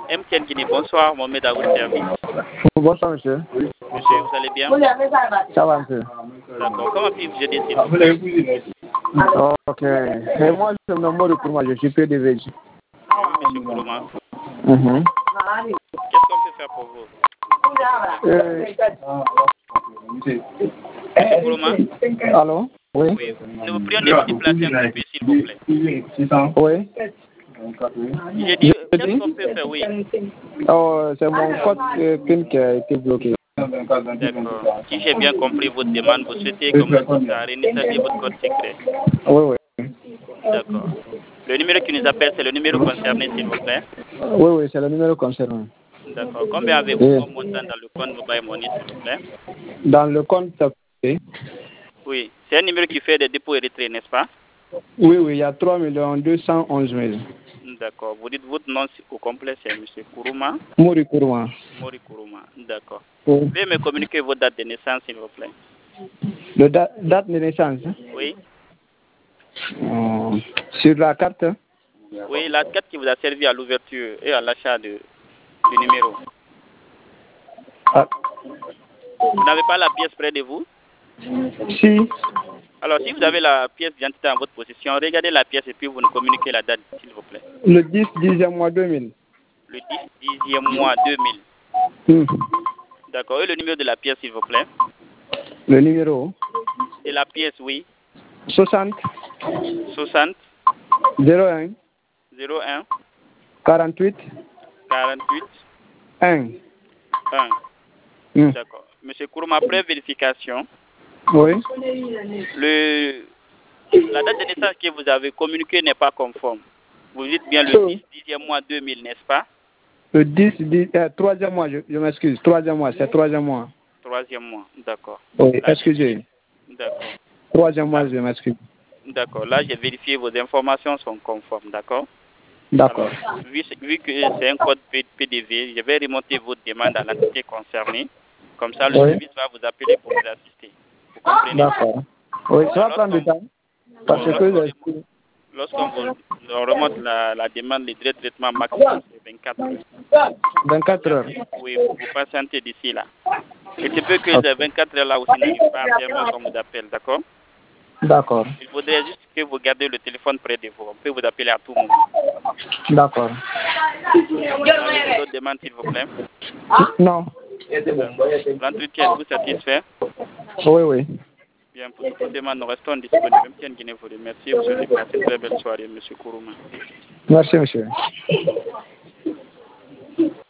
MTN Guinée, bonsoir, Mohamed à votre service. Bonsoir, monsieur. Monsieur, vous allez bien? Ça va, monsieur. D'accord. Comment puis-je vous aider, s'il vous plaît? Ok. Et moi, je me nomme pour moi, je suis PDVG. Monsieur Kourouma. Qu'est-ce qu'on peut faire pour vous? Monsieur Kourouma? Allô? Oui. Oui. Nous vous prions de vous déplacer un petit peu, s'il vous plaît. Oui. J'ai dit, qu'est-ce qu'on peut faire? Oui. Oh, c'est mon code PIN qui a été bloqué. D'accord. Si j'ai bien compris votre demande, vous souhaitez, comme vous dites, réinstaller votre code secret. Oui, oui. D'accord. Le numéro qui nous appelle, c'est le numéro concerné, s'il vous plaît. Oui, oui, c'est le numéro concerné. D'accord. Combien avez-vous comme montant dans le compte Mobile Money, s'il vous plaît? Dans le compte, Oui. C'est un numéro qui fait des dépôts et retraits, n'est-ce pas? oui, oui, il y a 3 211 000. D'accord. Vous dites votre nom au complet, c'est M. Kourouma? Mouri Kourouma. Mori Kourouma. D'accord. Oui. Vous pouvez me communiquer votre date de naissance, s'il vous plaît? Le date de naissance? Oui. Sur la carte? Oui, la carte qui vous a servi à l'ouverture et à l'achat du numéro. Ah. Vous n'avez pas la pièce près de vous? Si. Alors, si vous avez la pièce d'identité en votre possession, regardez la pièce et puis vous nous communiquez la date, s'il vous plaît. Le 10e mois 2000. Le 10e mois 2000. D'accord. Et le numéro de la pièce, s'il vous plaît? Le numéro? De la pièce, oui. 60. 60. 01. 01. 48. 48. 1. 1. D'accord. Monsieur Kourouma, après vérification, Oui. La date de naissance que vous avez communiquée n'est pas conforme. Vous dites bien le 10e mois 2000, n'est-ce pas? Le 3e mois, je m'excuse. 3e mois, c'est 3e mois. 3e mois, d'accord. Oui, excusez. D'accord. 3e mois, je m'excuse. D'accord. Là, j'ai vérifié, vos informations sont conformes, d'accord? D'accord. Alors, vu que c'est un code PDV, je vais remonter votre demande à l'entité concernée. Comme ça, le service va vous appeler pour vous assister. Vous comprenez? D'accord. Oui, ça va prendre du temps. Parce que lorsqu'on vous remonte la demande, le traitement maximum, c'est 24 heures. 24 heures. Oui, vous patientez d'ici là. Il se peut que ces 24 heures là aussi n'arrivent pas à terme qu'on vous appelle, d'accord? D'accord. Il faudrait juste que vous gardez le téléphone près de vous. On peut vous appeler à tout moment. D'accord. Avez-vous d'autres demandes, s'il vous plaît? Non. L'entretien, vous satisfait? Oui, oui. Bien, pour toutes vos demandes, nous restons disponibles. Même si Guinée vous remercie, vous souhaitez passer une très belle soirée, M. Kourouma. Merci, monsieur.